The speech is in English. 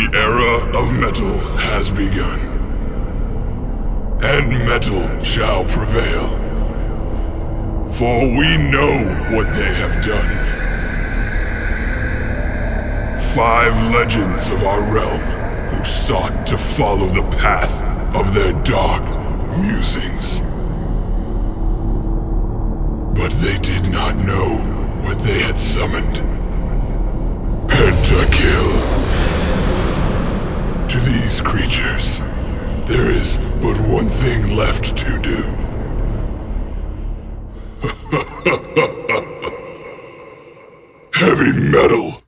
The era of metal has begun, and metal shall prevail. For we know what they have done. 5 legends of our realm who sought to follow the path of their dark musings. But they did not know what they had summoned. Pentakill. To these creatures, there is but one thing left to do. Heavy metal!